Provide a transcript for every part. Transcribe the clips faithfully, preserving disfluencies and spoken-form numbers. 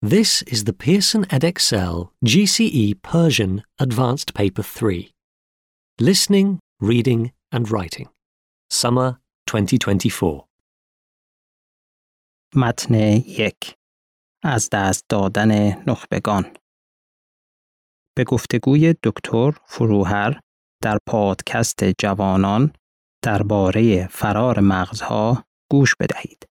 This is the Pearson Edexcel G C E Persian Advanced Paper three. Listening, Reading and Writing. Summer twenty twenty-four. متن یک. از دست دادن نخبگان. به گفتگوی دکتر فروهر در پادکست جوانان درباره فرار مغزها گوش بدهید.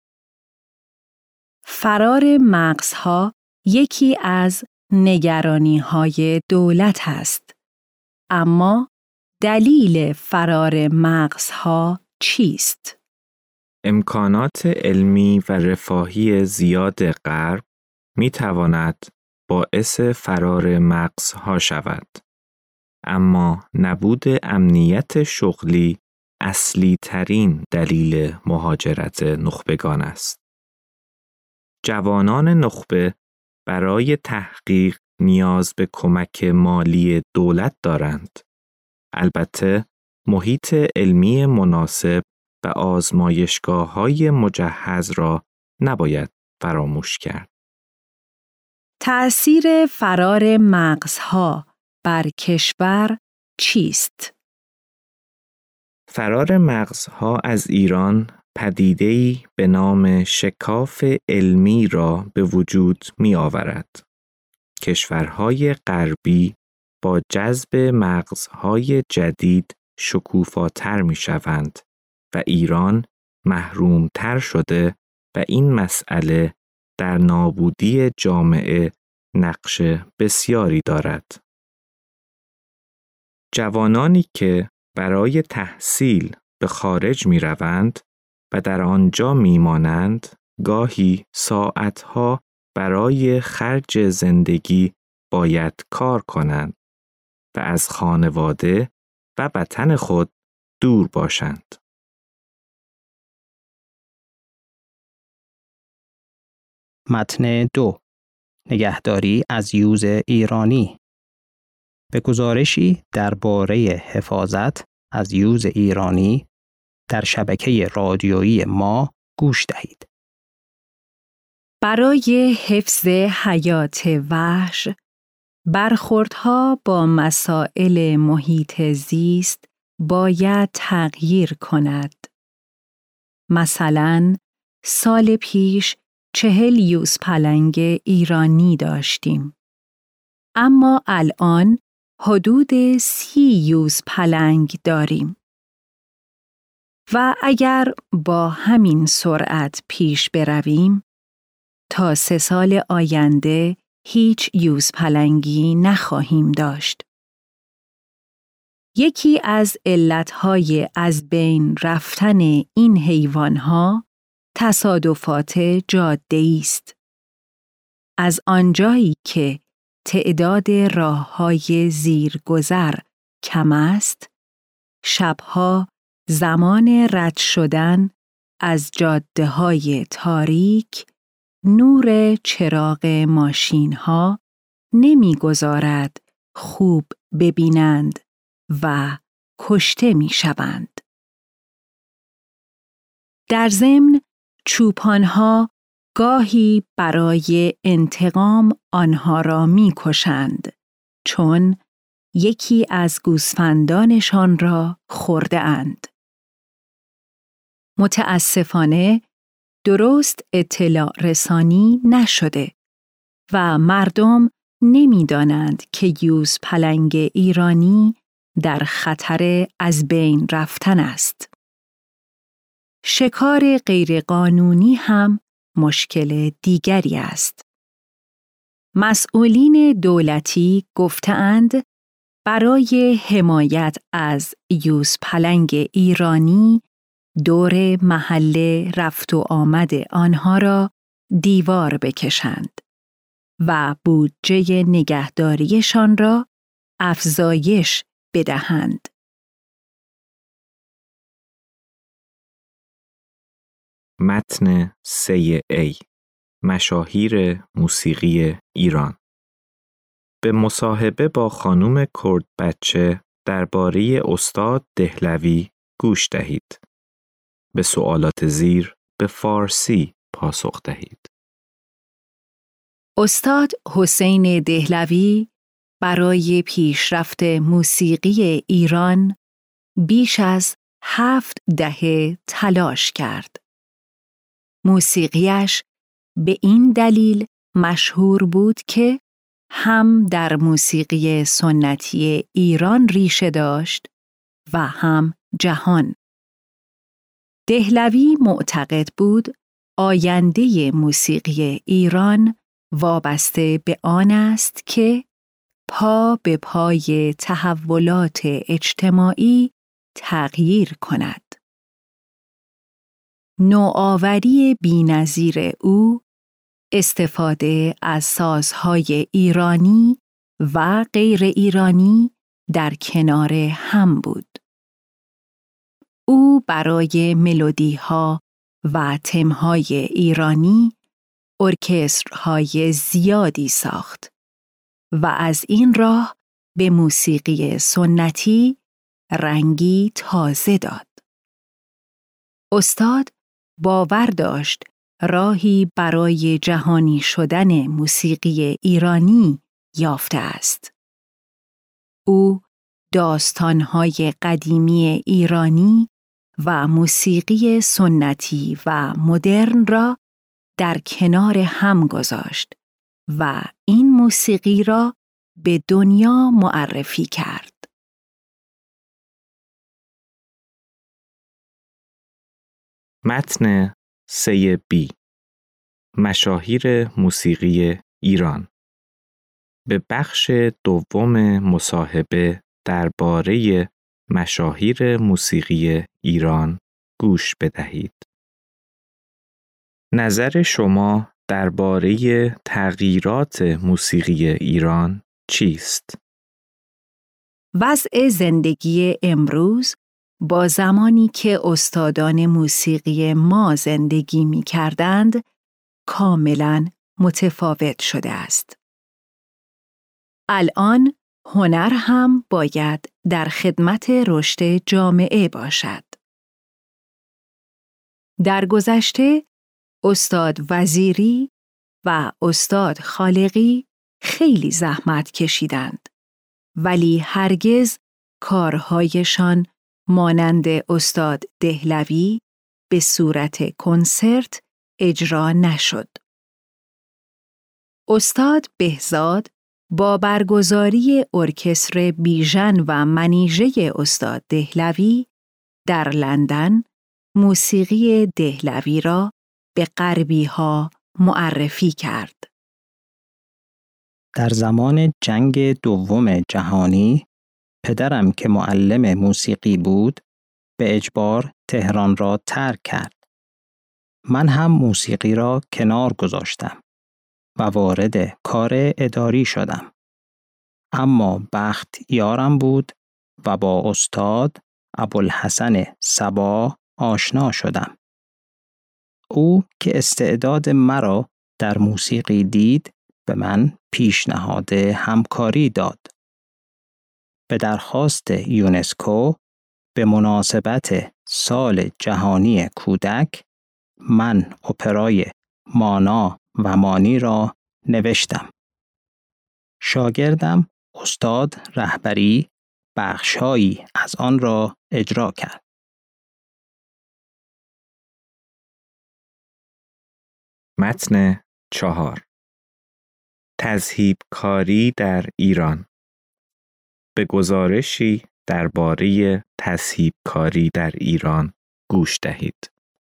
فرار مغزها یکی از نگرانی‌های دولت است. اما دلیل فرار مغزها چیست؟ امکانات علمی و رفاهی زیاد غرب می تواند باعث فرار مغزها شود. اما نبود امنیت شغلی اصلی ترین دلیل مهاجرت نخبگان است. جوانان نخبه برای تحقیق نیاز به کمک مالی دولت دارند. البته محیط علمی مناسب و آزمایشگاه‌های مجهز را نباید فراموش کرد. تأثیر فرار مغزها بر کشور چیست؟ فرار مغزها از ایران پدیده‌ای به نام شکاف علمی را به وجود می آورد. کشورهای غربی با جذب مغزهای جدید شکوفاتر می شوند و ایران محرومتر شده و این مسئله در نابودی جامعه نقش بسیاری دارد. جوانانی که برای تحصیل به خارج می روند و در آنجا می مانند، گاهی ساعتها برای خرج زندگی باید کار کنند و از خانواده و وطن خود دور باشند. متن دو. نگهداری از یوز ایرانی. به گزارشی درباره حفاظت از یوز ایرانی در شبکه رادیویی ما گوش دهید. برای حفظ حیات وحش، برخوردها با مسائل محیط زیست باید تغییر کند. مثلاً سال پیش چهل یوز پلنگ ایرانی داشتیم. اما الان حدود سی یوز پلنگ داریم. و اگر با همین سرعت پیش برویم، تا سه سال آینده هیچ یوز پلنگی نخواهیم داشت. یکی از علتهای از بین رفتن این حیوانها تصادفات جاده‌ای است. از آنجایی که تعداد راه‌های زیرگذر کم است، شبها زمان رد شدن از جاده‌های تاریک، نور چراغ ماشین‌ها نمی‌گذارد خوب ببینند و کشته می‌شوند. در ضمن چوپان‌ها گاهی برای انتقام آنها را می‌کشند، چون یکی از گوسفندانشان را خورده اند. متاسفانه درست اطلاع رسانی نشده و مردم نمی‌دانند که یوز پلنگ ایرانی در خطر از بین رفتن است. شکار غیرقانونی هم مشکل دیگری است. مسئولین دولتی گفتند برای حمایت از یوز پلنگ ایرانی دور محل رفت و آمد آنها را دیوار بکشند و بودجه نگهداریشان را افزایش بدهند. متن سه ای. مشاهیر موسیقی ایران. به مصاحبه با خانم کردبچه درباره استاد دهلوی گوش دهید. به سوالات زیر به فارسی پاسخ دهید. استاد حسین دهلوی برای پیشرفت موسیقی ایران بیش از هفت دهه تلاش کرد. موسیقیش به این دلیل مشهور بود که هم در موسیقی سنتی ایران ریشه داشت و هم جهان. دهلوی معتقد بود آینده موسیقی ایران وابسته به آن است که پا به پای تحولات اجتماعی تغییر کند. نوآوری بی‌نظیر او استفاده از سازهای ایرانی و غیر ایرانی در کنار هم بود. او برای ملودی‌ها و تم‌های ایرانی ارکسترهای زیادی ساخت و از این راه به موسیقی سنتی رنگی تازه داد. استاد باور داشت راهی برای جهانی شدن موسیقی ایرانی یافته است. او داستان‌های قدیمی ایرانی و موسیقی سنتی و مدرن را در کنار هم گذاشت و این موسیقی را به دنیا معرفی کرد. متن سه بی مشاهیر موسیقی ایران به بخش دوم مصاحبه درباره مشاهیر موسیقی ایران گوش بدهید. نظر شما درباره تغییرات موسیقی ایران چیست؟ وضع زندگی امروز با زمانی که استادان موسیقی ما زندگی می کردند کاملاً متفاوت شده است. الان هنر هم باید در خدمت رشد جامعه باشد. در گذشته استاد وزیری و استاد خالقی خیلی زحمت کشیدند ولی هرگز کارهایشان مانند استاد دهلوی به صورت کنسرت اجرا نشد. استاد بهزاد با برگزاری ارکستر بیژن و منیژه استاد دهلوی در لندن موسیقی دهلوی را به غربی‌ها معرفی کرد. در زمان جنگ دوم جهانی پدرم که معلم موسیقی بود به اجبار تهران را ترک کرد. من هم موسیقی را کنار گذاشتم و وارد کار اداری شدم. اما بخت یارم بود و با استاد ابوالحسن صبا آشنا شدم. او که استعداد مرا در موسیقی دید به من پیشنهاد همکاری داد. به درخواست یونسکو به مناسبت سال جهانی کودک من اپرای مانا و مانی را نوشتم. شاگردم استاد رهبری بخشهایی از آن را اجرا کرد. متن چهار تذهیب کاری در ایران به گزارشی درباره تذهیب کاری در ایران گوش دهید.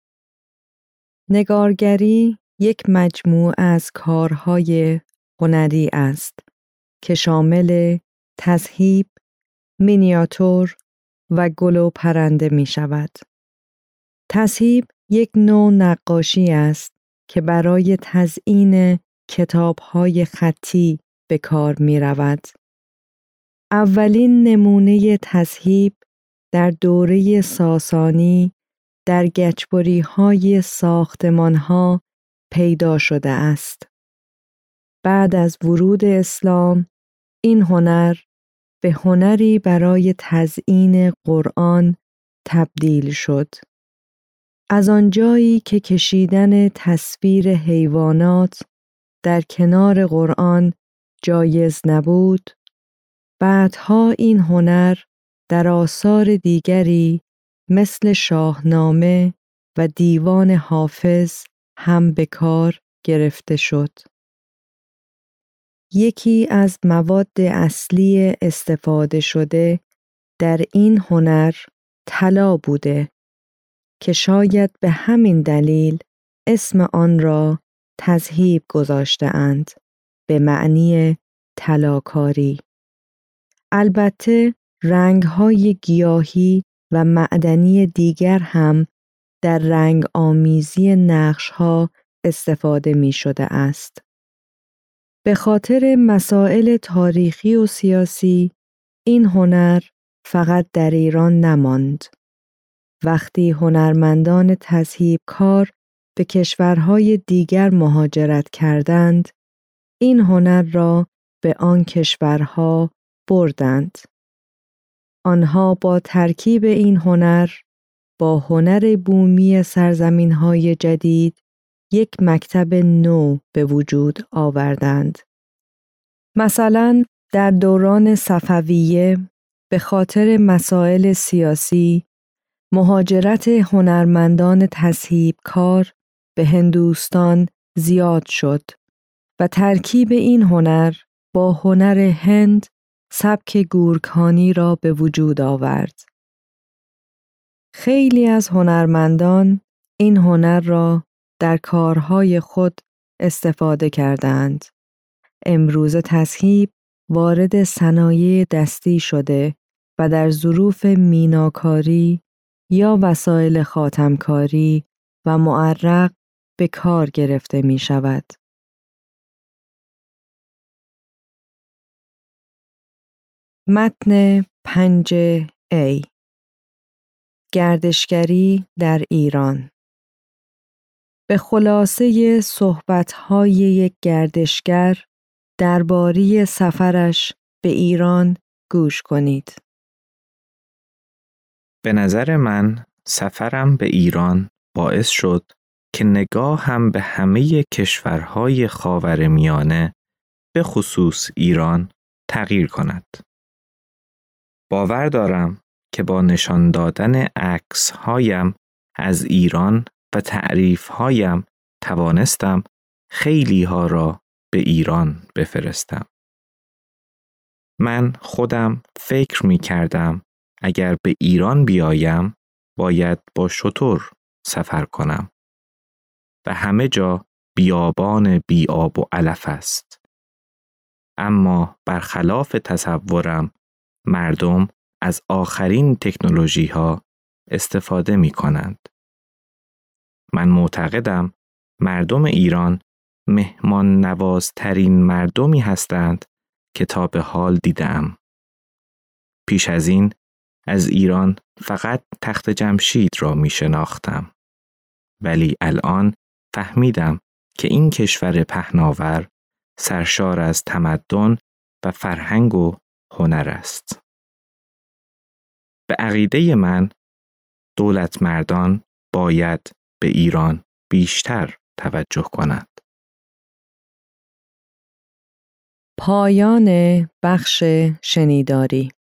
نگارگری یک مجموعه از کارهای هنری است که شامل تذهیب، مینیاتور و گل و پرنده می شود. تذهیب یک نوع نقاشی است که برای تزیین کتاب‌های خطی به کار می رود. اولین نمونه تذهیب در دوره ساسانی در گچبری‌های ساختمان‌ها پیدا شده است. بعد از ورود اسلام این هنر به هنری برای تزیین قرآن تبدیل شد. از آنجایی که کشیدن تصویر حیوانات در کنار قرآن جایز نبود، بعدها این هنر در آثار دیگری مثل شاهنامه و دیوان حافظ هم به کار گرفته شد. یکی از مواد اصلی استفاده شده در این هنر طلا بوده که شاید به همین دلیل اسم آن را تذهیب گذاشته‌اند، به معنی طلاکاری. البته رنگ‌های گیاهی و معدنی دیگر هم در رنگ آمیزی نقش‌ها استفاده می‌شده است. به خاطر مسائل تاریخی و سیاسی این هنر فقط در ایران نماند. وقتی هنرمندان تذهیبکار به کشورهای دیگر مهاجرت کردند، این هنر را به آن کشورها بردند. آنها با ترکیب این هنر با هنر بومی سرزمین‌های جدید یک مکتب نو به وجود آوردند. مثلا در دوران صفویه به خاطر مسائل سیاسی مهاجرت هنرمندان تذهیبکار به هندوستان زیاد شد و ترکیب این هنر با هنر هند سبک گورکانی را به وجود آورد. خیلی از هنرمندان این هنر را در کارهای خود استفاده کردند. امروز تذهیب وارد صنایع دستی شده و در ظروف میناکاری یا وسایل خاتمکاری و معرق به کار گرفته می شود. متن پنج ای گردشگری در ایران. به خلاصه صحبت‌های یک گردشگر درباره سفرش به ایران گوش کنید. به نظر من سفرم به ایران باعث شد که نگاهم به همه کشورهای خاورمیانه به خصوص ایران تغییر کند. باور دارم که با نشان دادن عکس‌هایم از ایران و تعریف‌هایم توانستم خیلی ها را به ایران بفرستم. من خودم فکر می کردم اگر به ایران بیایم باید با شتر سفر کنم و همه جا بیابان بی آب و علف است. اما برخلاف تصورم مردم از آخرین تکنولوژی ها استفاده می کنند. من معتقدم مردم ایران مهمان نوازترین مردمی هستند که تا به حال دیدم. پیش از این از ایران فقط تخت جمشید را می شناختم. ولی الان فهمیدم که این کشور پهناور سرشار از تمدن و فرهنگ و هنر است. به عقیده من دولت مردان باید به ایران بیشتر توجه کنند. پایان بخش شنیداری.